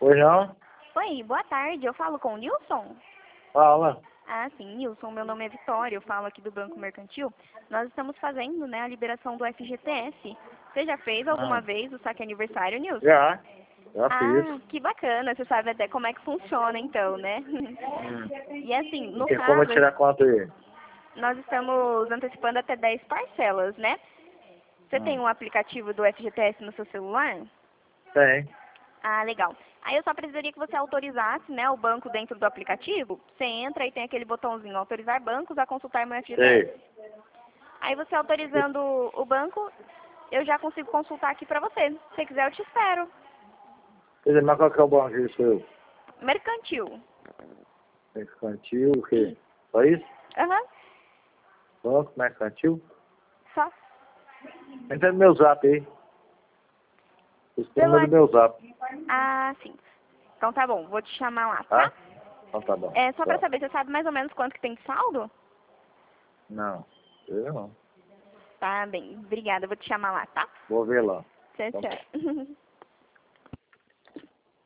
Pois não? Oi, boa tarde. Eu falo com o Nilson? Fala. Ah, sim, Nilson. Meu nome é Vitória. Eu falo aqui do Banco Mercantil. Nós estamos fazendo, né, a liberação do FGTS. Você já fez alguma Ah, vez o saque aniversário, Nilson? já fiz. Ah, que bacana. Você sabe até como é que funciona, então, né? Hum. E assim, Não no tem como eu caso, tirar conta aí. nós estamos antecipando até 10 parcelas, né? Você tem Hum. um aplicativo do FGTS no seu celular? Tem. Ah, legal. Aí eu só precisaria que você autorizasse, né, o banco dentro do aplicativo. Você entra e tem aquele botãozinho autorizar bancos a consultar meu FGTS. Sei. Aí você autorizando o banco, eu já consigo consultar aqui pra você. Se você quiser, eu te espero. Quer dizer, mas qual que é o banco isso seu? Mercantil. Mercantil, o quê? Isso. Só isso? Aham. Banco mercantil? Só. Entra no meu zap aí. Esse é o Pelo... número do meu zap. Ah, sim. Então tá bom, vou te chamar lá, tá? Tá? Então tá bom. É só pra Tá. saber, você sabe mais ou menos quanto que tem de saldo? Não. Eu não. Tá bem, obrigada, vou te chamar lá, tá? Vou ver lá. Tchau, Então tá. tchau.